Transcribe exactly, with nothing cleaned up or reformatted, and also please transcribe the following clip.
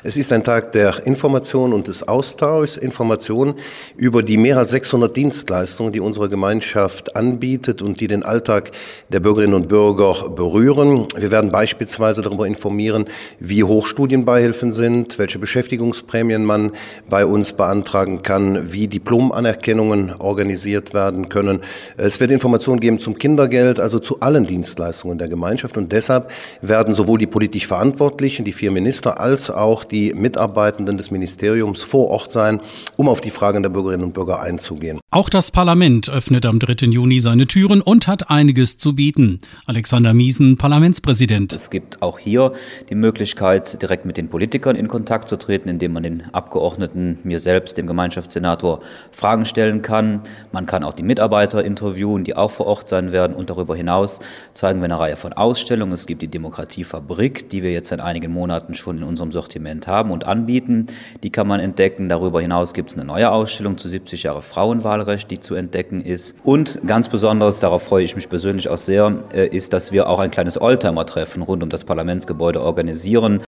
Es ist ein Tag der Information und des Austauschs, Information über die mehr als sechshundert Dienstleistungen, die unsere Gemeinschaft anbietet und die den Alltag der Bürgerinnen und Bürger berühren. Wir werden beispielsweise darüber informieren, wie hoch Studienbeihilfen sind, welche Beschäftigungsprämien man bei uns beantragen kann, wie Diplomanerkennungen organisiert werden können. Es wird Informationen geben zum Kindergeld, also zu allen Dienstleistungen der Gemeinschaft. Und deshalb werden sowohl die politisch Verantwortlichen, die vier Minister, als auch die Mitarbeitenden des Ministeriums vor Ort sein, um auf die Fragen der Bürgerinnen und Bürger einzugehen. Auch das Parlament öffnet am dritten Juni seine Türen und hat einiges zu bieten. Alexander Miesen, Parlamentspräsident. Es gibt auch hier die Möglichkeit, direkt mit den Politikern in Kontakt zu treten, indem man den Abgeordneten, mir selbst, dem Gemeinschaftssenator, Fragen stellen kann. Man kann auch die Mitarbeiter interviewen, die auch vor Ort sein werden. Und darüber hinaus zeigen wir eine Reihe von Ausstellungen. Es gibt die Demokratiefabrik, die wir jetzt seit einigen Monaten schon in unserem Sortiment haben und anbieten. Die kann man entdecken. Darüber hinaus gibt es eine neue Ausstellung zu siebzig Jahre Frauenwahlrecht, die zu entdecken ist. Und ganz besonders, darauf freue ich mich persönlich auch sehr, ist, dass wir auch ein kleines Oldtimer-Treffen rund um das Parlamentsgebäude organisieren.